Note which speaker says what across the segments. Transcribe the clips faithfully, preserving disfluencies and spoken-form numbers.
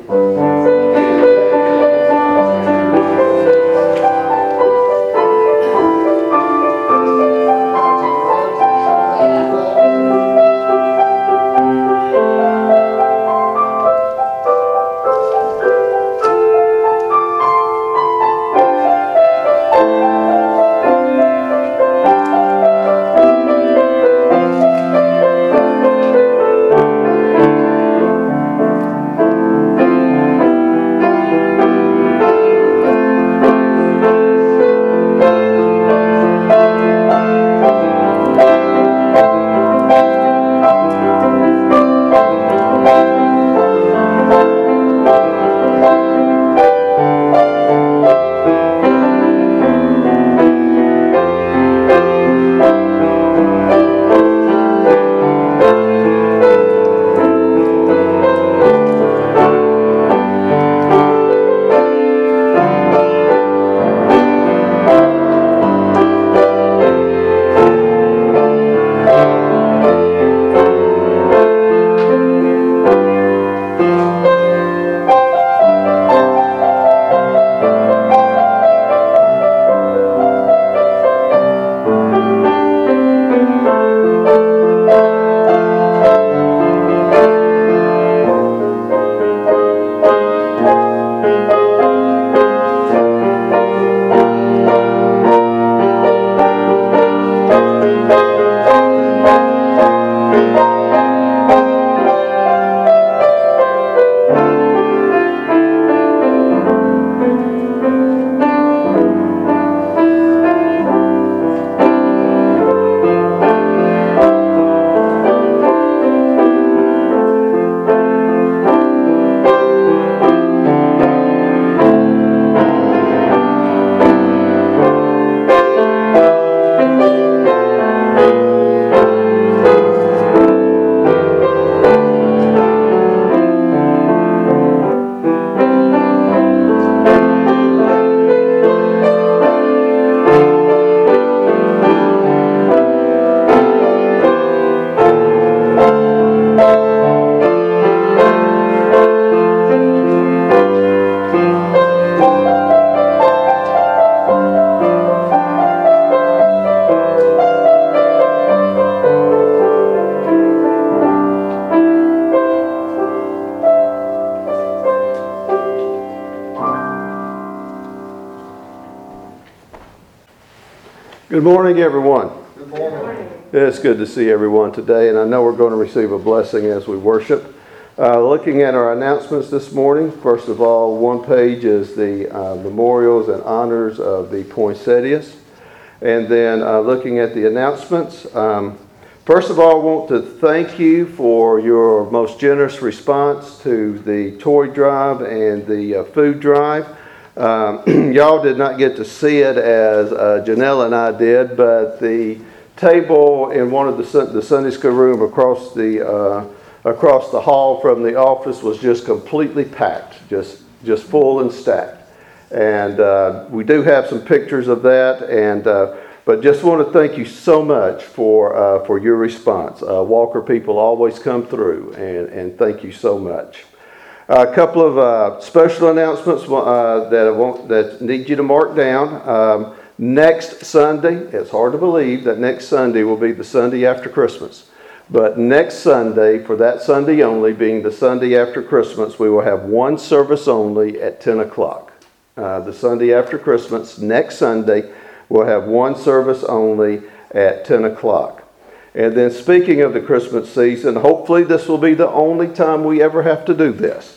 Speaker 1: Good morning, everyone.
Speaker 2: Good morning.
Speaker 1: It's good to see everyone today, and I know we're going to receive a blessing as we worship. Uh, looking at our announcements this morning, first of all, one page is the uh, memorials and honors of the poinsettias. And then uh, looking at the announcements, um, first of all, I want to thank you for your most generous response to the toy drive and the uh, food drive. Um, y'all did not get to see it as uh, Janelle and I did, but the table in one of the, the Sunday school room across the uh, across the hall from the office was just completely packed, just just full and stacked. And uh, we do have some pictures of that, and uh, but just want to thank you so much for uh, for your response. Uh, Walker people always come through, and, and thank you so much. A couple of uh, special announcements uh, that I want that need you to mark down. Um, next Sunday, it's hard to believe that next Sunday will be the Sunday after Christmas. But next Sunday, for that Sunday only, being the Sunday after Christmas, we will have one service only at ten o'clock. Uh, the Sunday after Christmas, next Sunday, we'll have one service only at ten o'clock. And then speaking of the Christmas season, hopefully this will be the only time we ever have to do this.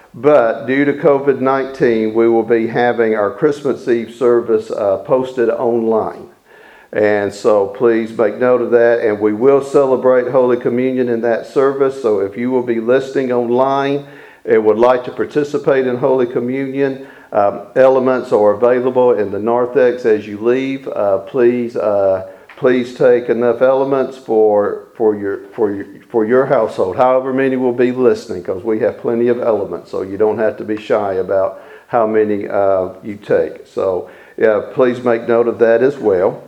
Speaker 1: But due to covid nineteen, we will be having our Christmas Eve service uh, posted online. And so please make note of that. And we will celebrate Holy Communion in that service. So if you will be listening online and would like to participate in Holy Communion, um, elements are available in the narthex as you leave. Uh, please uh, please take enough elements for for your for your for your household, however many will be listening, because we have plenty of elements, so you don't have to be shy about how many uh, you take. So yeah, please make note of that as well.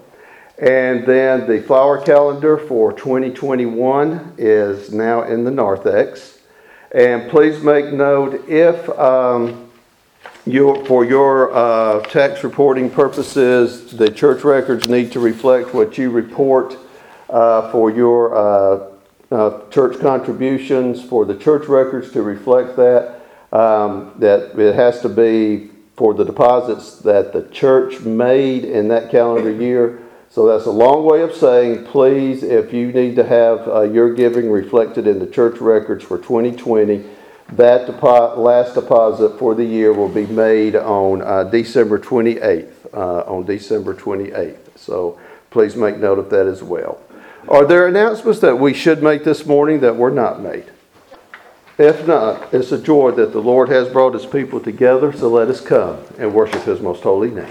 Speaker 1: And then the flower calendar for twenty twenty-one is now in the narthex. And please make note, if um, your, for your uh, tax reporting purposes, the church records need to reflect what you report uh, for your uh, uh, church contributions, for the church records to reflect that. Um, that it has to be for the deposits that the church made in that calendar year. So that's a long way of saying, please, if you need to have uh, your giving reflected in the church records for twenty twenty, that depo- last deposit for the year will be made on uh, December twenty-eighth. Uh, on December twenty-eighth. So please make note of that as well. Are there announcements that we should make this morning that were not made? If not, it's a joy that the Lord has brought His people together, so let us come and worship His most holy name.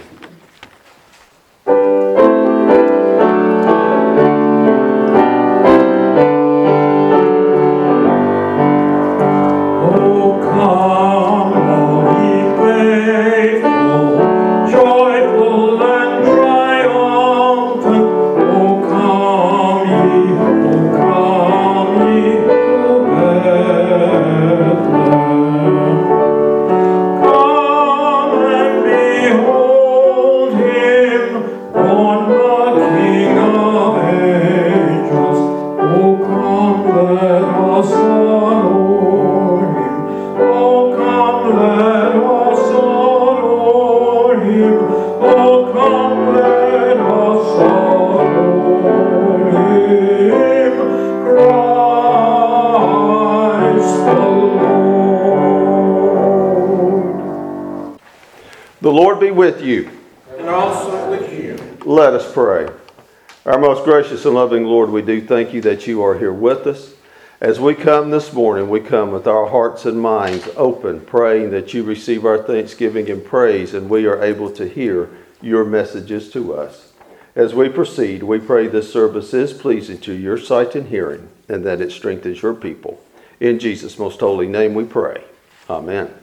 Speaker 1: The Lord be with you.
Speaker 2: And also with you.
Speaker 1: Let us pray. Our most gracious and loving Lord, we do thank you that you are here with us. As we come this morning, we come with our hearts and minds open, praying that you receive our thanksgiving and praise, and we are able to hear your messages to us. As we proceed, we pray this service is pleasing to your sight and hearing, and that it strengthens your people. In Jesus' most holy name we pray. Amen.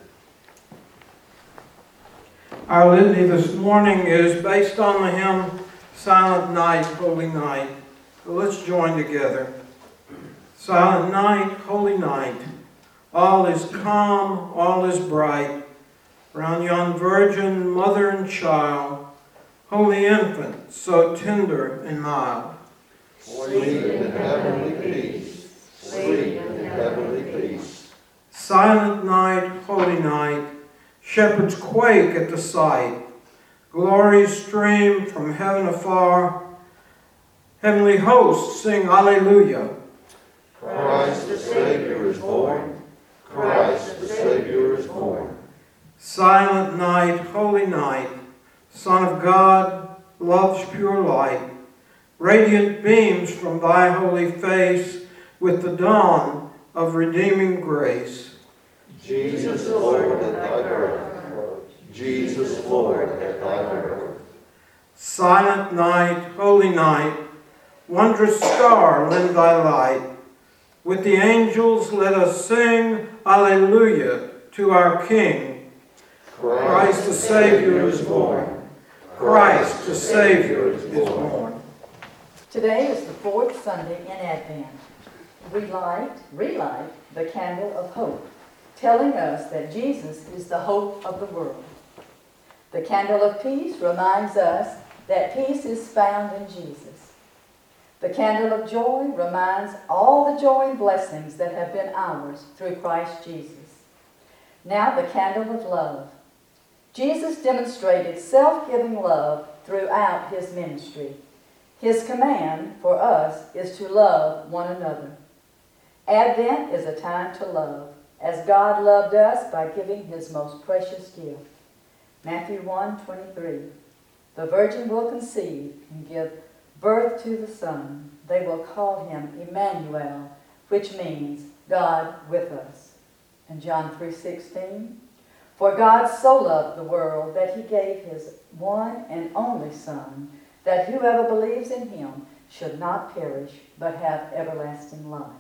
Speaker 2: Our litany this morning is based on the hymn, Silent Night, Holy Night. So let's join together. Silent night, holy night, all is calm, all is bright. Round yon virgin, mother and child, holy infant, so tender and mild.
Speaker 1: Sleep in heavenly peace, sleep in heavenly peace.
Speaker 2: Silent night, holy night, shepherds quake at the sight. Glories stream from heaven afar. Heavenly hosts sing Alleluia.
Speaker 1: Christ the Savior is born. Christ the Savior is born.
Speaker 2: Silent night, holy night, Son of God, love's pure light. Radiant beams from thy holy face with the dawn of redeeming grace.
Speaker 1: Jesus Lord at thy birth. Jesus Lord at thy birth.
Speaker 2: Silent night, holy night, wondrous star, lend thy light. With the angels let us sing Alleluia to our King. Christ the Savior is born. Christ the Savior is born.
Speaker 3: Today is the fourth Sunday in Advent. We light, relight the candle of hope, telling us that Jesus is the hope of the world. The candle of peace reminds us that peace is found in Jesus. The candle of joy reminds all the joy and blessings that have been ours through Christ Jesus. Now the candle of love. Jesus demonstrated self-giving love throughout his ministry. His command for us is to love one another. Advent is a time to love, as God loved us by giving his most precious gift. Matthew one twenty-three. The virgin will conceive and give birth to the Son. They will call him Emmanuel, which means God with us. And John three sixteen. For God so loved the world that he gave his one and only Son, that whoever believes in him should not perish, but have everlasting life.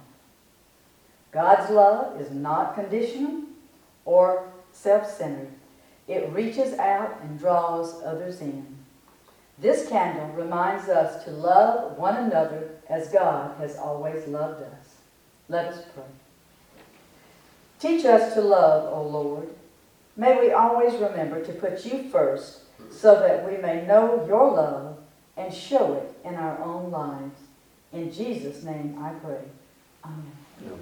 Speaker 3: God's love is not conditional or self-centered. It reaches out and draws others in. This candle reminds us to love one another as God has always loved us. Let us pray. Teach us to love, O Lord. May we always remember to put you first so that we may know your love and show it in our own lives. In Jesus' name I pray. Amen.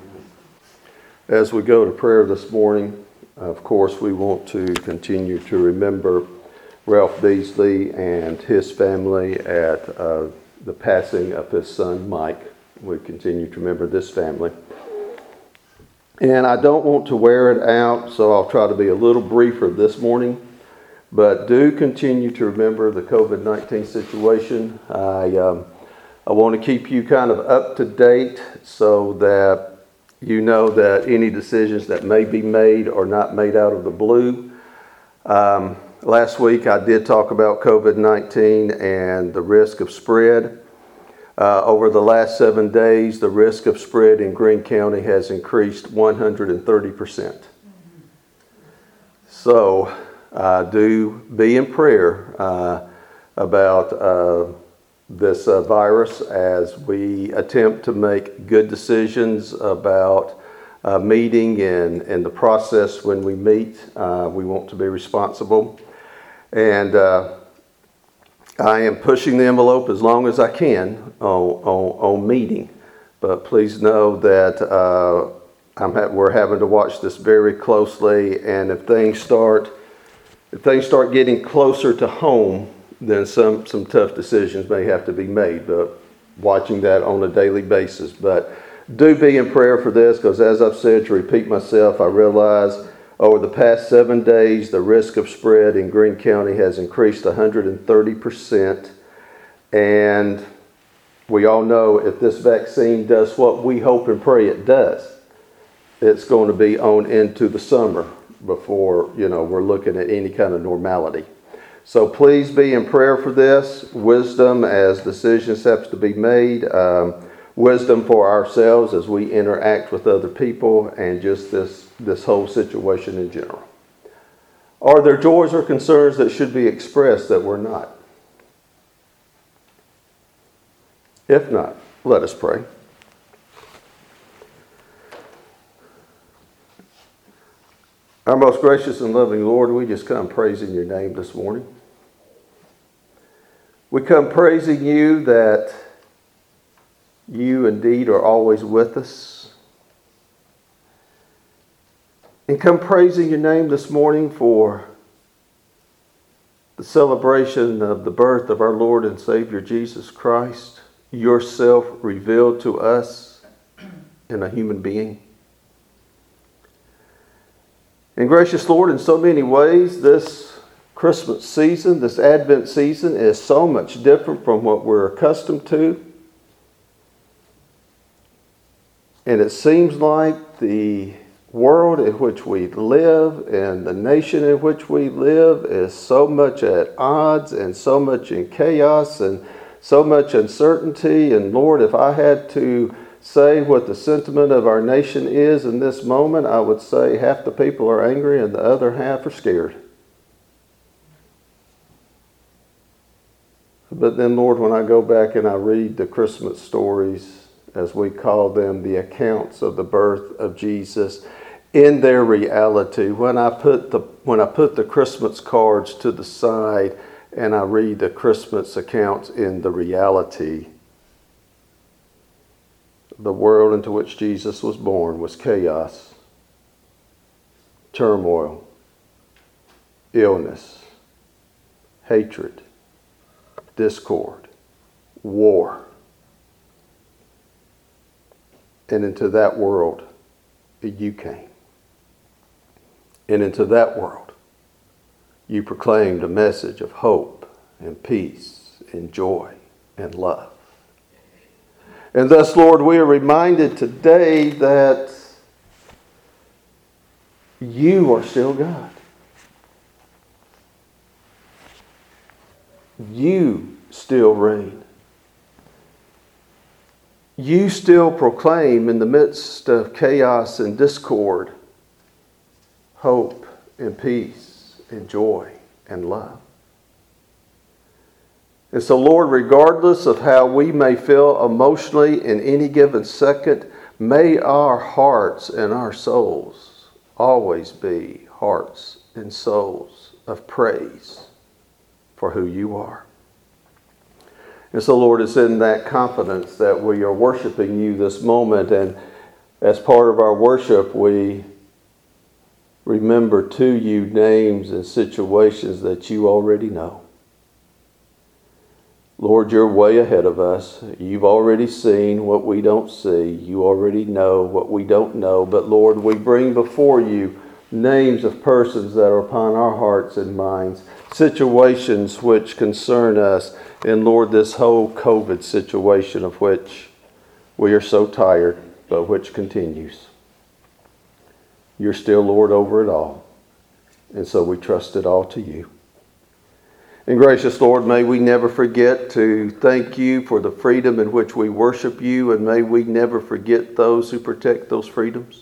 Speaker 1: As we go to prayer this morning, of course, we want to continue to remember Ralph Beasley and his family at uh, the passing of his son, Mike. We continue to remember this family. And I don't want to wear it out, so I'll try to be a little briefer this morning. But do continue to remember the covid nineteen situation. I, um, I want to keep you kind of up to date so that you know that any decisions that may be made are not made out of the blue. Um, last week I did talk about covid nineteen and the risk of spread. Uh, over the last seven days, the risk of spread in Greene County has increased one hundred thirty percent. So uh, do be in prayer uh, about uh, this uh, virus as we attempt to make good decisions about uh, meeting and, and the process when we meet. Uh, we want to be responsible. And uh, I am pushing the envelope as long as I can on, on, on meeting. But please know that uh, I'm ha- we're having to watch this very closely. And if things start, if things start getting closer to home, then some, some tough decisions may have to be made. But watching that on a daily basis. But do be in prayer for this, because as I've said, to repeat myself, I realize over the past seven days, the risk of spread in Greene County has increased one hundred thirty percent. And we all know if this vaccine does what we hope and pray it does, it's going to be on into the summer before, you know, we're looking at any kind of normality. So please be in prayer for this. Wisdom as decisions have to be made. Um, wisdom for ourselves as we interact with other people, and just this, this whole situation in general. Are there joys or concerns that should be expressed that we're not? If not, let us pray. Our most gracious and loving Lord, we just come praising your name this morning. We come praising you that you indeed are always with us. And come praising your name this morning for the celebration of the birth of our Lord and Savior Jesus Christ, yourself revealed to us in a human being. And gracious Lord, in so many ways, this Christmas season, this Advent season is so much different from what we're accustomed to. And it seems like the world in which we live and the nation in which we live is so much at odds and so much in chaos and so much uncertainty. And Lord, if I had to say what the sentiment of our nation is in this moment, I would say half the people are angry and the other half are scared. But then, Lord, when I go back and I read the Christmas stories, as we call them, the accounts of the birth of Jesus, in their reality, when I put the when I put the Christmas cards to the side and I read the Christmas accounts in the reality, the world into which Jesus was born was chaos, turmoil, illness, hatred, discord, war. And into that world, you came. And into that world, you proclaimed a message of hope and peace and joy and love. And thus, Lord, we are reminded today that you are still God. You still reign. You still proclaim in the midst of chaos and discord, hope and peace and joy and love. And so, Lord, regardless of how we may feel emotionally in any given second, may our hearts and our souls always be hearts and souls of praise for who you are. And so, Lord, it's in that confidence that we are worshiping you this moment. And as part of our worship, we remember to you names and situations that you already know. Lord, you're way ahead of us. You've already seen what we don't see. You already know what we don't know. But Lord, we bring before you names of persons that are upon our hearts and minds, situations which concern us. And Lord, this whole COVID situation of which we are so tired, but which continues. You're still Lord over it all. And so we trust it all to you. And gracious Lord, may we never forget to thank you for the freedom in which we worship you, and may we never forget those who protect those freedoms.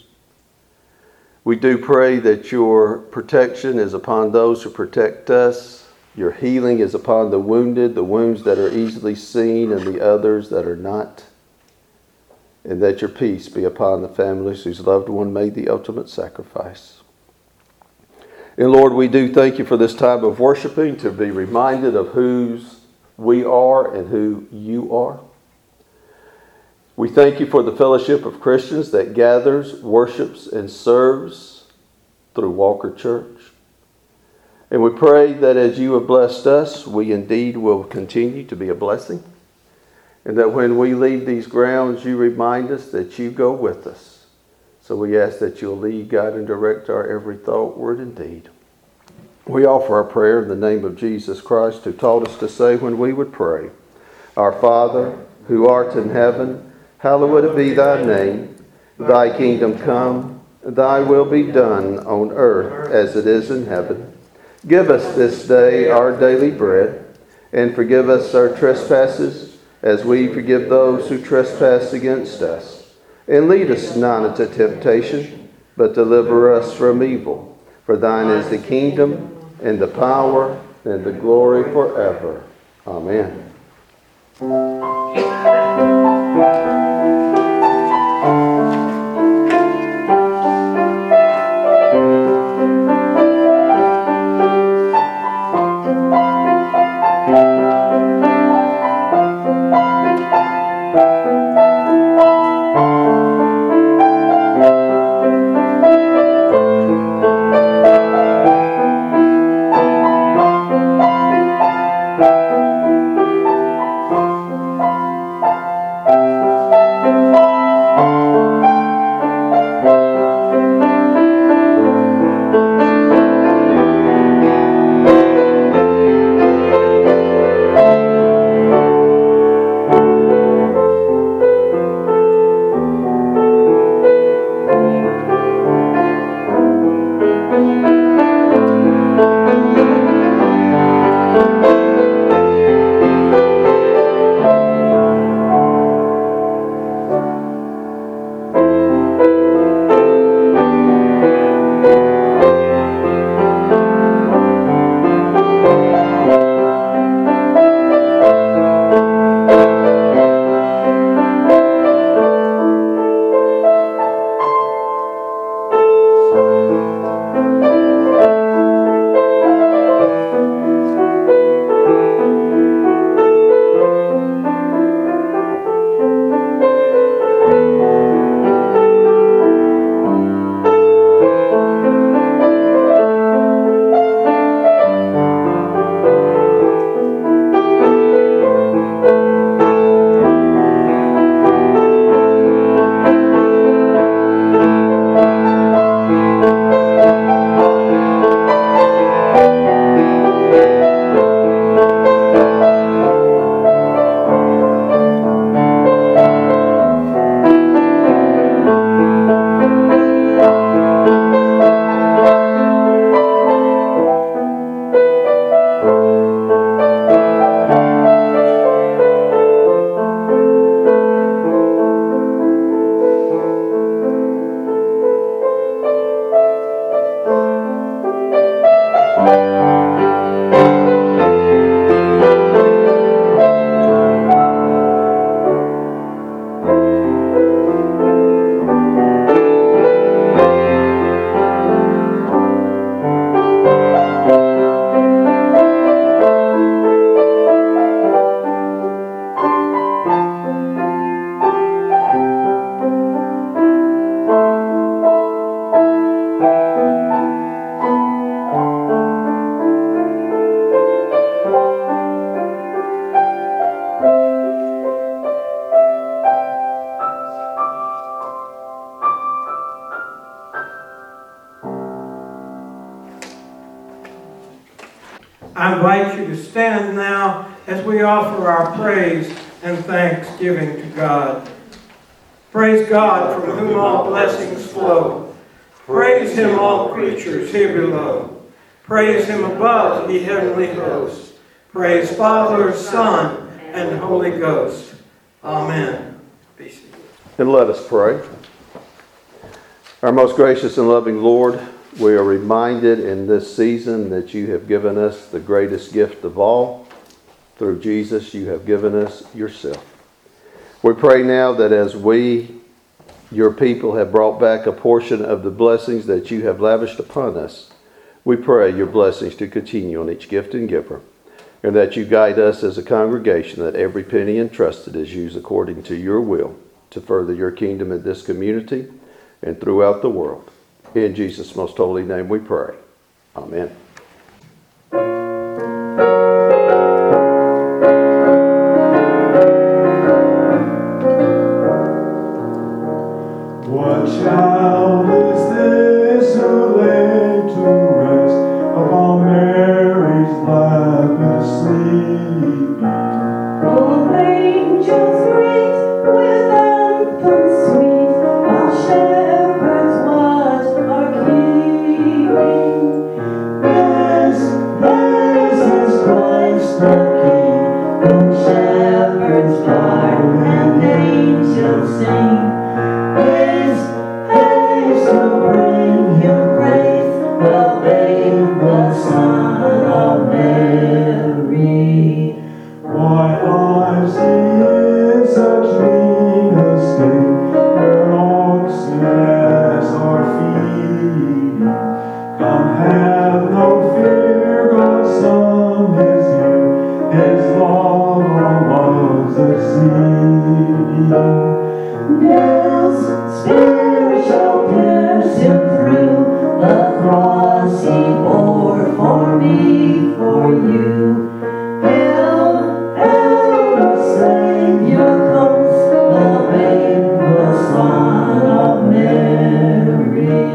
Speaker 1: We do pray that your protection is upon those who protect us. Your healing is upon the wounded, the wounds that are easily seen and the others that are not. And that your peace be upon the families whose loved one made the ultimate sacrifice. And Lord, we do thank you for this time of worshiping, to be reminded of whose we are and who you are. We thank you for the fellowship of Christians that gathers, worships, and serves through Walker Church. And we pray that as you have blessed us, we indeed will continue to be a blessing. And that when we leave these grounds, you remind us that you go with us. So we ask that you'll lead, guide, and direct our every thought, word, and deed. We offer our prayer in the name of Jesus Christ, who taught us to say when we would pray, Our Father, who art in heaven, hallowed be thy name. Thy kingdom come, thy will be done on earth as it is in heaven. Give us this day our daily bread, and forgive us our trespasses, as we forgive those who trespass against us. And lead us not into temptation, but deliver us from evil. For thine is the kingdom, and the power, and the glory forever. Amen.
Speaker 2: I invite you to stand now as we offer our praise and thanksgiving to God. Praise God, from whom all blessings flow. Praise Him, all creatures here below. Praise Him above, ye heavenly hosts. Praise Father, Son, and Holy Ghost. Amen. Be seated.
Speaker 1: And let us pray. Our most gracious and loving Lord, we are reminded in this season that you have given us the greatest gift of all. Through Jesus, you have given us yourself. We pray now that as we, your people, have brought back a portion of the blessings that you have lavished upon us, we pray your blessings to continue on each gift and giver, and that you guide us as a congregation, that every penny entrusted is used according to your will to further your kingdom in this community and throughout the world. In Jesus' most holy name we pray. Amen.
Speaker 4: What child is this who laid to rest upon Mary's lap is sleeping?
Speaker 5: Oh, angels greet with anthems sweet, while shepherds watch are keeping. There's, there's is Christ the King, whom shepherds guard and angels sing. Haste, haste to bring Him praise, the babe, the Son of Mary.
Speaker 4: Why lies he in such mean estate, where oxen as are feeding? Come, have no fear, God's Son is here, His love on love's exceeding.
Speaker 5: Nails, spears shall pierce Him through, the cross He bore for me, for you. Hail, hail, the Savior comes, the babe, the Son of Mary.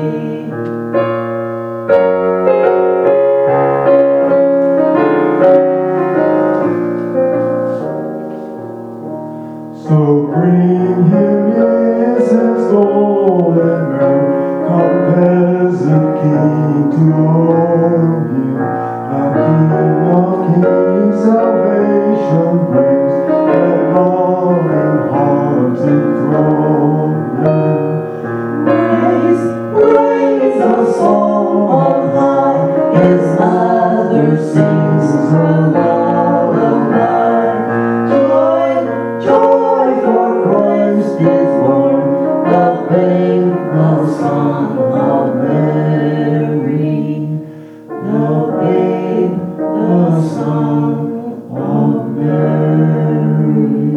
Speaker 4: So bring Him incense, gold, and myrrh. Come, peasant king, to own Him. Our King of kings, salvation brings. Let longing hearts enthrone Him.
Speaker 5: Praise, praise the song on high, His mother sings her lullaby. Joy, joy, for Christ is born, the babe, the Son of Mary. The babe, the Son of Mary.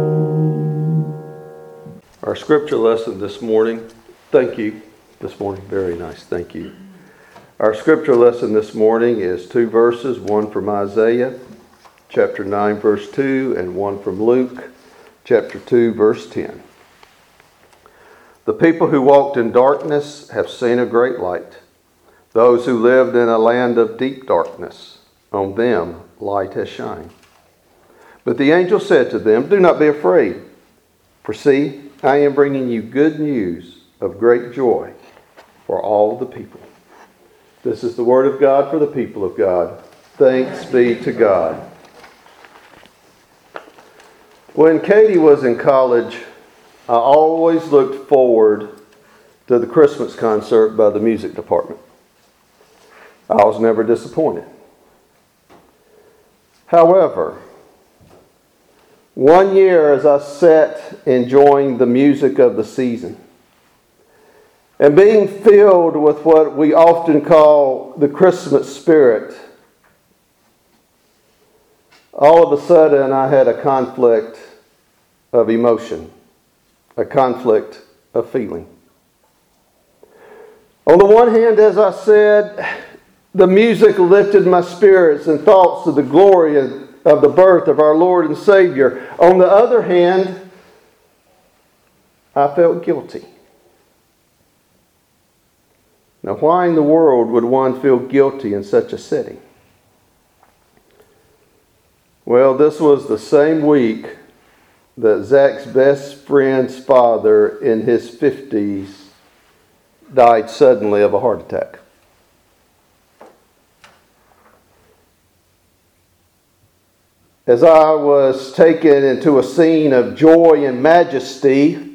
Speaker 1: Our scripture lesson this morning, thank you, this morning, very nice, thank you. Our scripture lesson this morning is two verses, one from Isaiah, chapter nine, verse two, and one from Luke, chapter two, verse ten. The people who walked in darkness have seen a great light. Those who lived in a land of deep darkness, on them light has shined. But the angel said to them, do not be afraid, for see, I am bringing you good news of great joy for all the people. This is the word of God for the people of God. Thanks be to God. When Katie was in college, I always looked forward to the Christmas concert by the music department. I was never disappointed. However, one year as I sat enjoying the music of the season and being filled with what we often call the Christmas spirit, all of a sudden I had a conflict of emotion, a conflict of feeling. On the one hand, as I said, the music lifted my spirits and thoughts of the glory of the birth of our Lord and Savior. On the other hand, I felt guilty. Now, why in the world would one feel guilty in such a setting? Well, this was the same week that Zach's best friend's father in his fifties died suddenly of a heart attack. As I was taken into a scene of joy and majesty,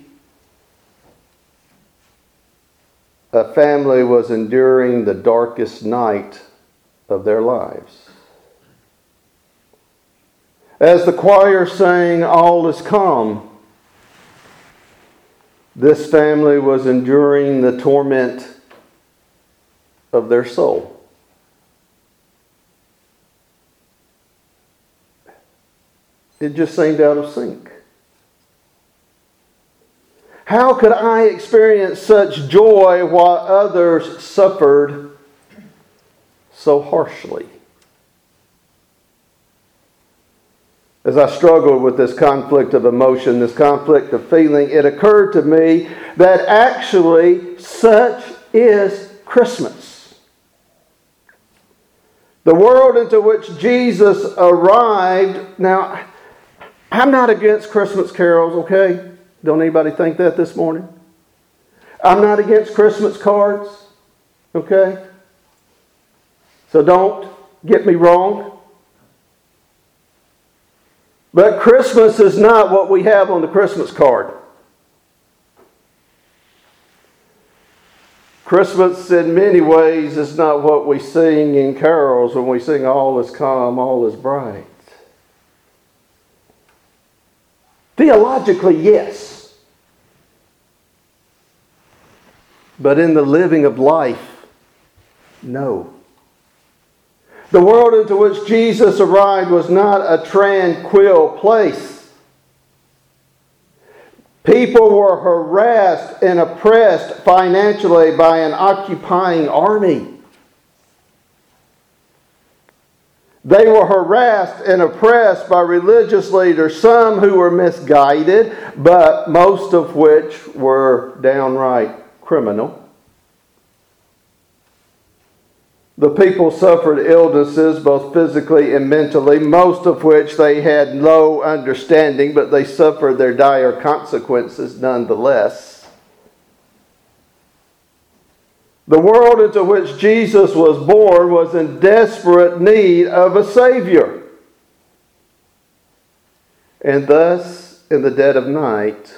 Speaker 1: a family was enduring the darkest night of their lives. As the choir sang, "All is calm," this family was enduring the torment of their soul. It just seemed out of sync. How could I experience such joy while others suffered so harshly? As I struggled with this conflict of emotion, this conflict of feeling, it occurred to me that actually such is Christmas. The world into which Jesus arrived. Now, I'm not against Christmas carols, okay? Don't anybody think that this morning? I'm not against Christmas cards, okay? So don't get me wrong. But Christmas is not what we have on the Christmas card. Christmas, in many ways, is not what we sing in carols when we sing "All is calm, all is bright." Theologically, yes. But in the living of life, no. The world into which Jesus arrived was not a tranquil place. People were harassed and oppressed financially by an occupying army. They were harassed and oppressed by religious leaders, some who were misguided, but most of which were downright criminal. The people suffered illnesses, both physically and mentally, most of which they had no understanding, but they suffered their dire consequences nonetheless. The world into which Jesus was born was in desperate need of a Savior. And thus, in the dead of night,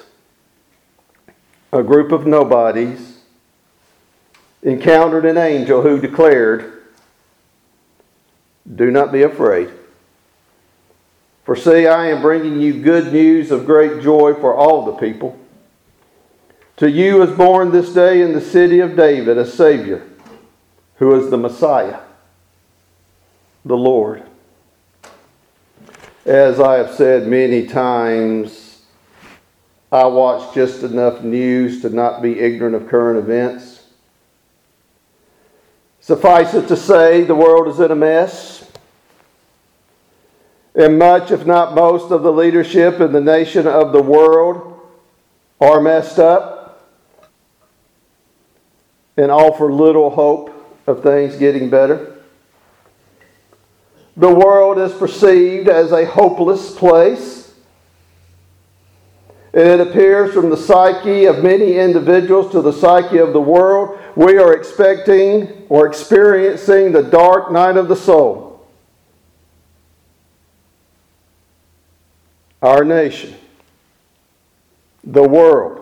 Speaker 1: a group of nobodies encountered an angel who declared, "Do not be afraid. For see, I am bringing you good news of great joy for all the people. To you is born this day in the city of David a Savior, who is the Messiah, the Lord." As I have said many times, I watch just enough news to not be ignorant of current events. Suffice it to say, the world is in a mess. And much, if not most, of the leadership in the nation of the world are messed up and offer little hope of things getting better. The world is perceived as a hopeless place. And it appears from the psyche of many individuals to the psyche of the world, we are expecting or experiencing the dark night of the soul. Our nation, the world,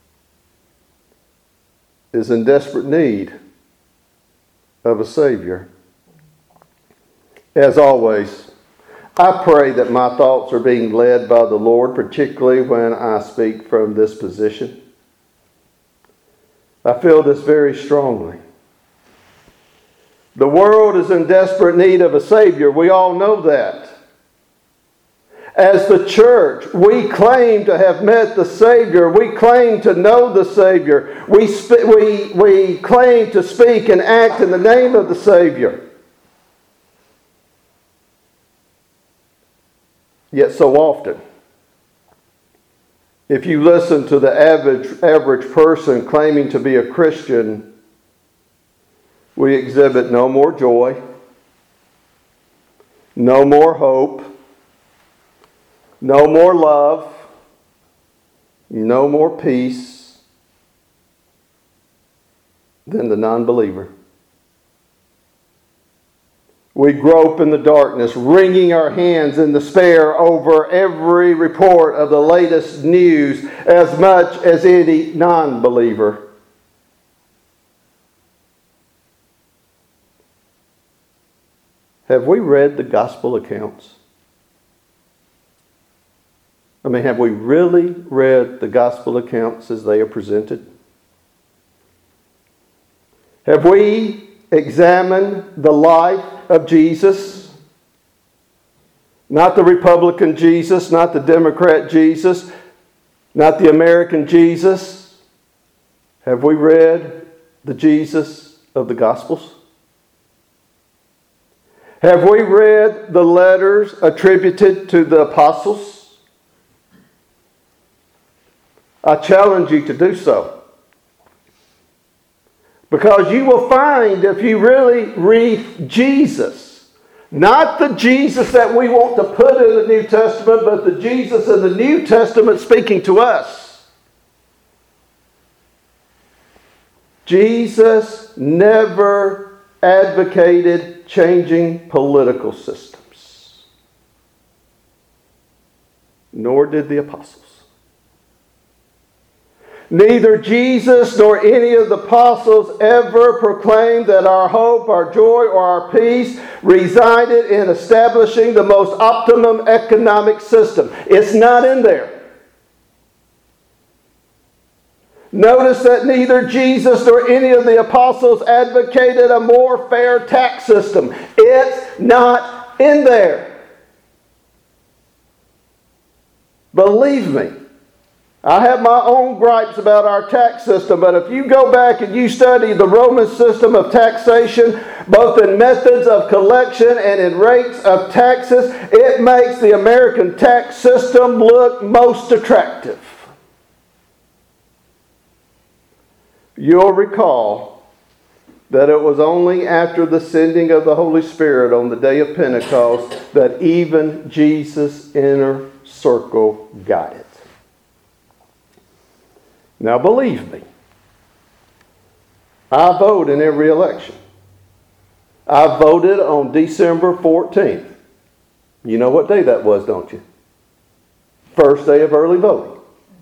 Speaker 1: is in desperate need of a Savior. As always, I pray that my thoughts are being led by the Lord, particularly when I speak from this position. I feel this very strongly. The world is in desperate need of a Savior. We all know that. As the church, we claim to have met the Savior. We claim to know the Savior. We, sp- we, we claim to speak and act in the name of the Savior. Yet so often, if you listen to the average, average person claiming to be a Christian, we exhibit no more joy, no more hope, no more love, no more peace than the non-believer. We grope in the darkness, wringing our hands in despair over every report of the latest news as much as any non-believer. Have we read the gospel accounts? I mean, have we really read the gospel accounts as they are presented? Have we examined the life of Jesus? Not the Republican Jesus, not the Democrat Jesus, not the American Jesus. Have we read the Jesus of the Gospels? Have we read the letters attributed to the apostles? I challenge you to do so. Because you will find, if you really read Jesus, not the Jesus that we want to put in the New Testament, but the Jesus in the New Testament speaking to us. Jesus never advocated changing political systems. Nor did the apostles. Neither Jesus nor any of the apostles ever proclaimed that our hope, our joy, or our peace resided in establishing the most optimum economic system. It's not in there. Notice that neither Jesus nor any of the apostles advocated a more fair tax system. It's not in there. Believe me. I have my own gripes about our tax system, but if you go back and you study the Roman system of taxation, both in methods of collection and in rates of taxes, it makes the American tax system look most attractive. You'll recall that it was only after the sending of the Holy Spirit on the day of Pentecost that even Jesus' inner circle got it. Now believe me, I vote in every election. I voted on December fourteenth. You know what day that was, don't you? First day of early voting.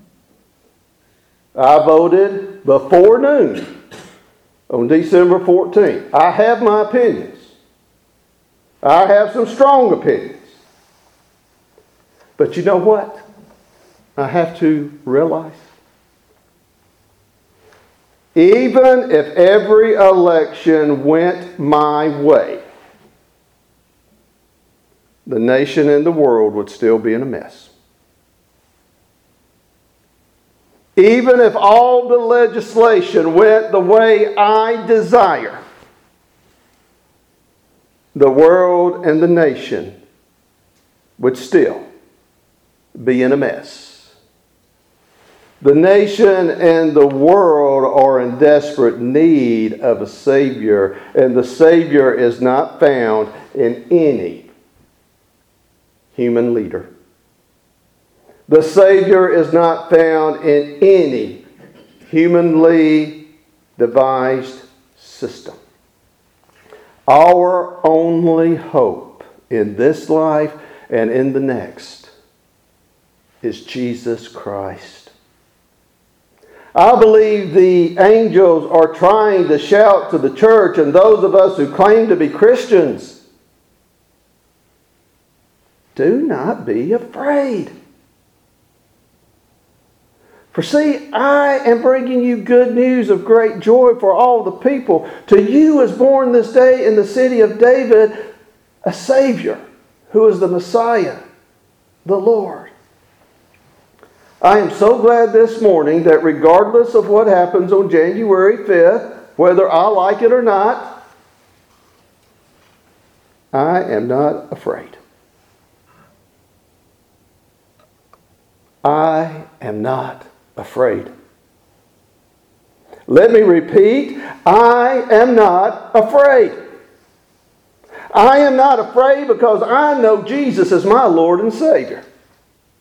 Speaker 1: I voted before noon on December fourteenth. I have my opinions. I have some strong opinions. But you know what? I have to realize, even if every election went my way, the nation and the world would still be in a mess. Even if all the legislation went the way I desire, the world and the nation would still be in a mess. The nation and the world are in desperate need of a Savior, and the Savior is not found in any human leader. The Savior is not found in any humanly devised system. Our only hope in this life and in the next is Jesus Christ. I believe the angels are trying to shout to the church and those of us who claim to be Christians, do not be afraid. For see, I am bringing you good news of great joy for all the people. To you is born this day in the city of David a Savior, who is the Messiah, the Lord. I am so glad this morning that regardless of what happens on January fifth, whether I like it or not, I am not afraid. I am not afraid. Let me repeat, I am not afraid. I am not afraid because I know Jesus is my Lord and Savior.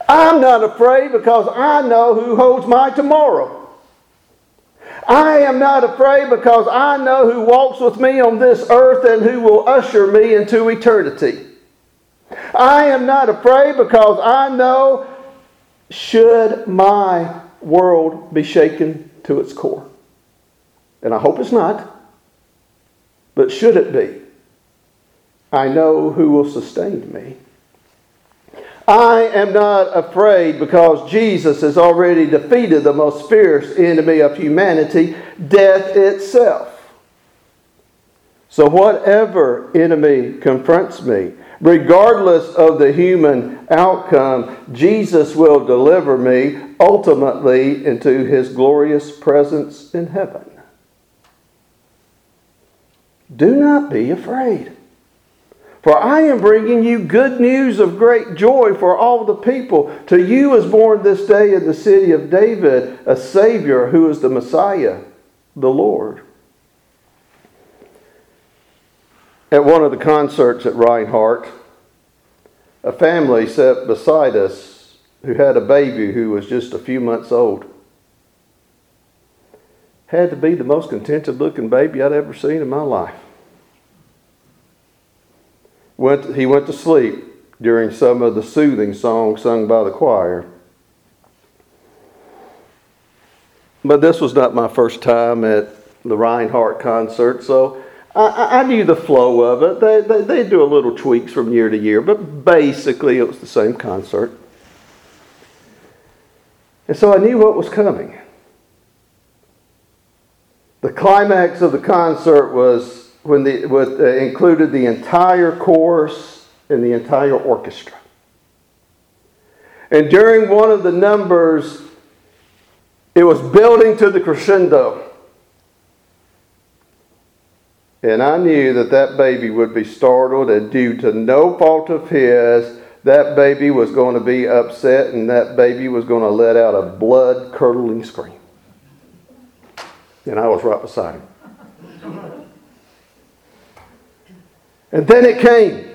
Speaker 1: I'm not afraid because I know who holds my tomorrow. I am not afraid because I know who walks with me on this earth and who will usher me into eternity. I am not afraid because I know, should my world be shaken to its core, and I hope it's not, but should it be, I know who will sustain me. I am not afraid because Jesus has already defeated the most fierce enemy of humanity, death itself. So whatever enemy confronts me, regardless of the human outcome, Jesus will deliver me ultimately into His glorious presence in heaven. Do not be afraid. For I am bringing you good news of great joy for all the people. To you is born this day in the city of David a Savior who is the Messiah, the Lord. At one of the concerts at Reinhardt, a family sat beside us who had a baby who was just a few months old. Had to be the most contented looking baby I'd ever seen in my life. Went, he went to sleep during some of the soothing songs sung by the choir. But this was not my first time at the Reinhardt concert, so I, I knew the flow of it. They, they, they do a little tweaks from year to year, but basically it was the same concert. And so I knew what was coming. The climax of the concert was when the with, uh, included the entire chorus and the entire orchestra. And during one of the numbers, it was building to the crescendo. And I knew that that baby would be startled, and due to no fault of his, that baby was going to be upset, and that baby was going to let out a blood-curdling scream. And I was right beside him. And then it came.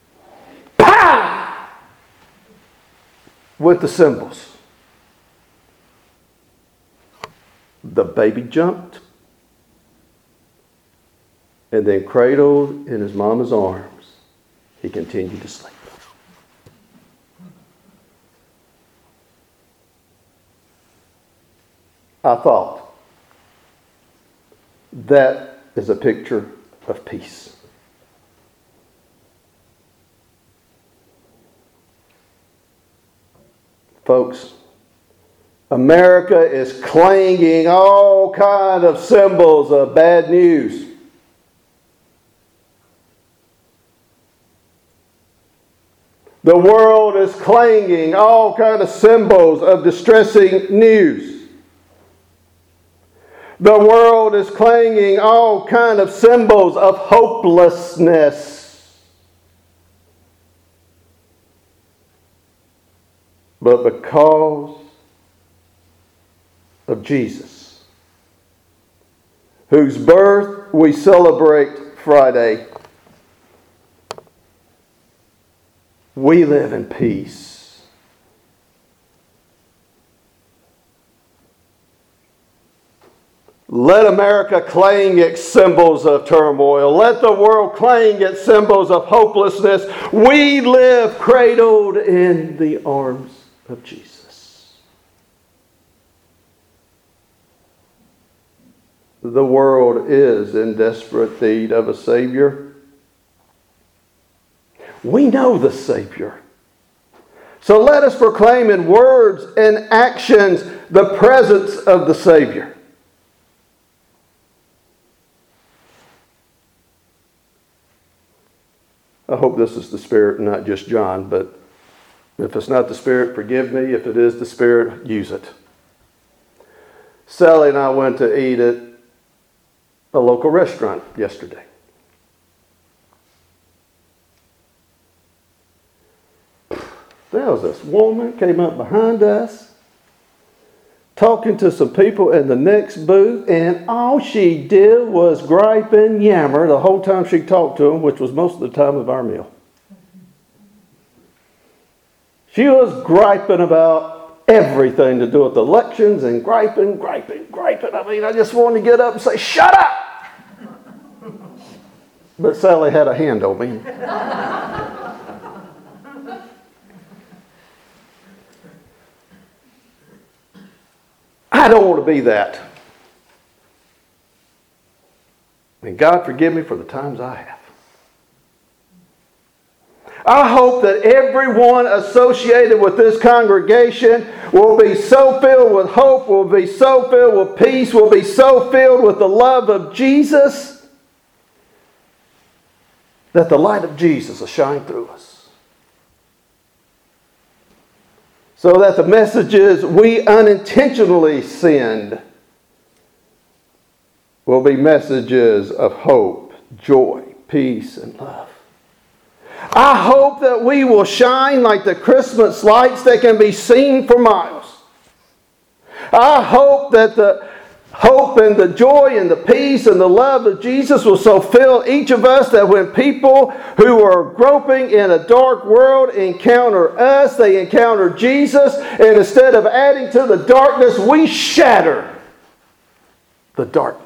Speaker 1: Pow! With the cymbals. The baby jumped. And then cradled in his mama's arms, he continued to sleep. I thought, that is a picture of peace. Folks, America is clanging all kinds of symbols of bad news. The world is clanging all kinds of symbols of distressing news. The world is clanging all kinds of symbols of hopelessness. But because of Jesus, whose birth we celebrate Friday, we live in peace. Let America clang its symbols of turmoil. Let the world clang its symbols of hopelessness. We live cradled in the arms of Jesus. The world is in desperate need of a Savior. We know the Savior. So let us proclaim in words and actions the presence of the Savior. I hope this is the Spirit and not just John, but if it's not the Spirit, forgive me. If it is the Spirit, use it. Sally and I went to eat at a local restaurant yesterday. There was this woman came up behind us, talking to some people in the next booth, and all she did was gripe and yammer the whole time she talked to them, which was most of the time of our meal. She was griping about everything to do with elections and griping, griping, griping. I mean, I just wanted to get up and say, shut up! But Sally had a hand on me. I don't want to be that. And God forgive me for the times I have. I hope that everyone associated with this congregation will be so filled with hope, will be so filled with peace, will be so filled with the love of Jesus, that the light of Jesus will shine through us. So that the messages we unintentionally send will be messages of hope, joy, peace, and love. I hope that we will shine like the Christmas lights that can be seen for miles. I hope that the hope and the joy and the peace and the love of Jesus will so fill each of us that when people who are groping in a dark world encounter us, they encounter Jesus, and instead of adding to the darkness, we shatter the darkness.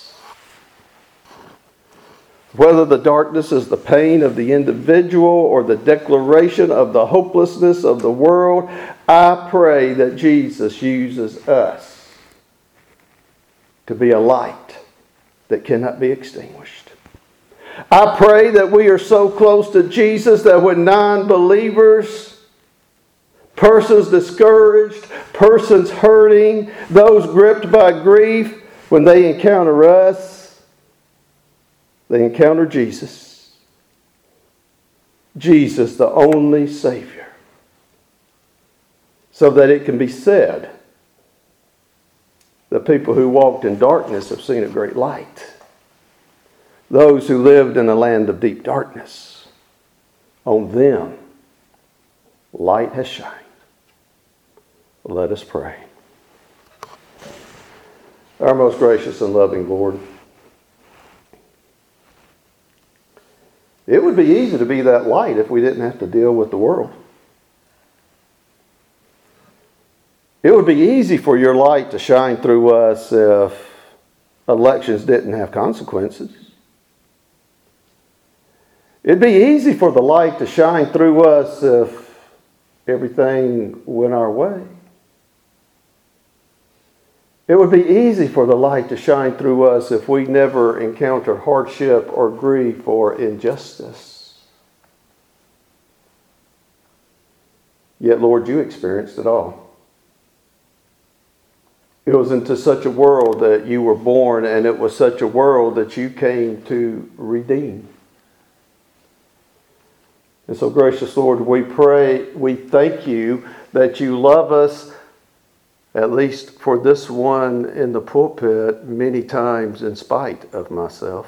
Speaker 1: Whether the darkness is the pain of the individual or the declaration of the hopelessness of the world, I pray that Jesus uses us to be a light that cannot be extinguished. I pray that we are so close to Jesus that when non-believers, persons discouraged, persons hurting, those gripped by grief, when they encounter us, they encounter Jesus. Jesus, the only Savior. So that it can be said, the people who walked in darkness have seen a great light. Those who lived in a land of deep darkness, on them light has shined. Let us pray. Our most gracious and loving Lord, it would be easy to be that light if we didn't have to deal with the world. It would be easy for your light to shine through us if elections didn't have consequences. It'd be easy for the light to shine through us if everything went our way. It would be easy for the light to shine through us if we never encountered hardship or grief or injustice. Yet, Lord, you experienced it all. It was into such a world that you were born, and it was such a world that you came to redeem. And so, gracious Lord, we pray, we thank you that you love us, at least for this one in the pulpit, many times in spite of myself.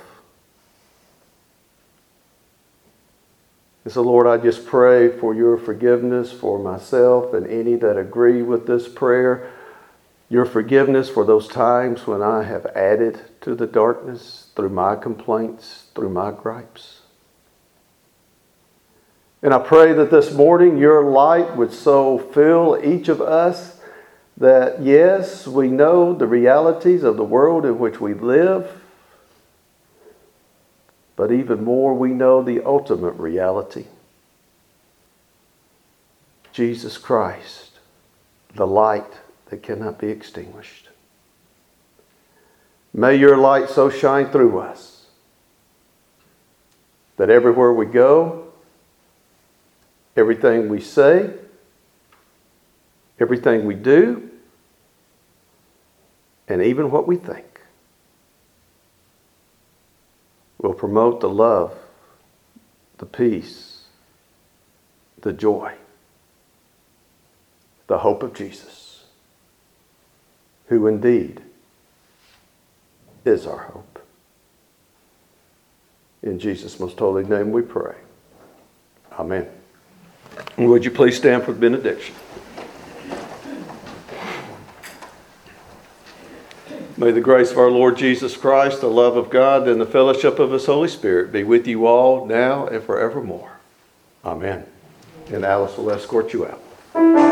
Speaker 1: And so, Lord, I just pray for your forgiveness for myself and any that agree with this prayer. Your forgiveness for those times when I have added to the darkness through my complaints, through my gripes. And I pray that this morning your light would so fill each of us that, yes, we know the realities of the world in which we live, but even more, we know the ultimate reality. Jesus Christ, the light that cannot be extinguished. May your light so shine through us that everywhere we go, everything we say, everything we do, and even what we think will promote the love, the peace, the joy, the hope of Jesus, who indeed is our hope. In Jesus' most holy name we pray. Amen. And would you please stand for the benediction? May the grace of our Lord Jesus Christ, the love of God, and the fellowship of His Holy Spirit be with you all now and forevermore. Amen. And Alice will escort you out.
Speaker 5: Thank